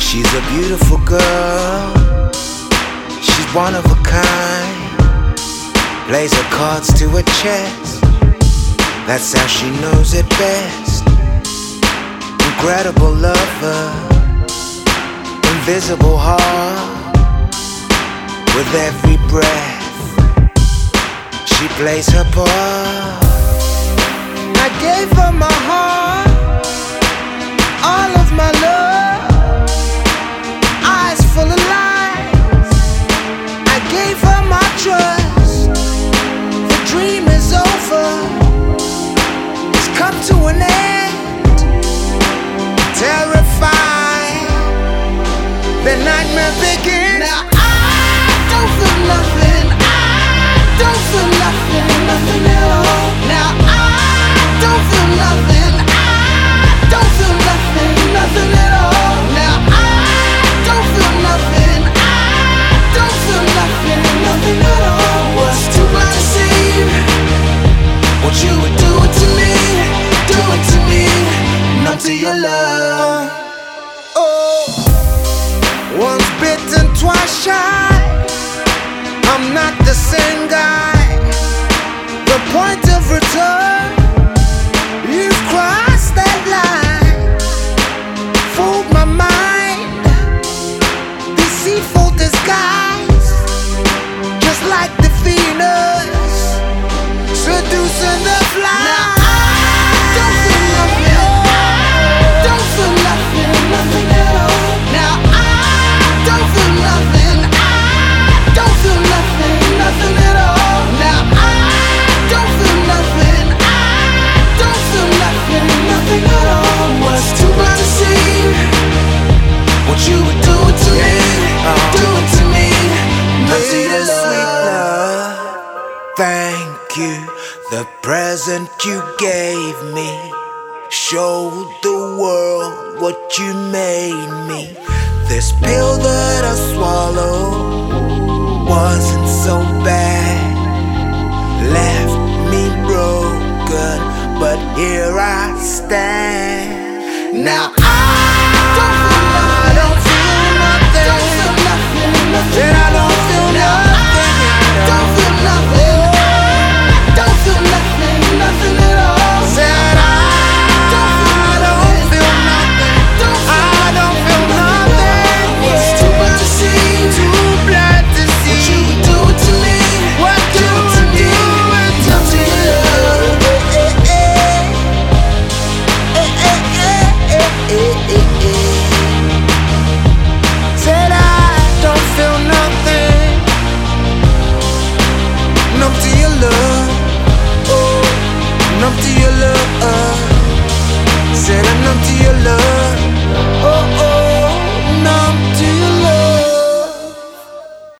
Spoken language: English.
She's a beautiful girl, she's one of a kind. Plays her cards to her chest, that's how she knows it best. Incredible lover, invisible heart. With every breath, she plays her part. I gave her my heart, all of my love, eyes full of lies. I gave her my trust. The dream is over, it's come to an end. Terrified, the nightmare begins. Now I don't feel nothing, I don't feel nothing, nothing at all. Now I don't feel nothing, I don't feel nothing, nothing at all. Now I don't feel nothing, I don't feel nothing, nothing at all. Was too blind to see what you would do it to me, do it to me, numb to your love. Oh, once bitten, twice shy. I'm not the same guy. The point of return, you've crossed that line. Fooled my mind, deceitful disguise. Just like the Venus, seducing the fly. Now I don't feel nothing, don't feel nothing, nothing at all. Now I don't feel nothing, I don't feel nothing, nothing at all. Now I don't feel nothing, I don't feel nothing, nothing at all. Was too blind to see what you would do it to me, do it to me, not to your sweet love. Thank you, the present you gave me showed the world what you made me. This pill that I swallowed wasn't so bad, left me broken, but here I stand. Now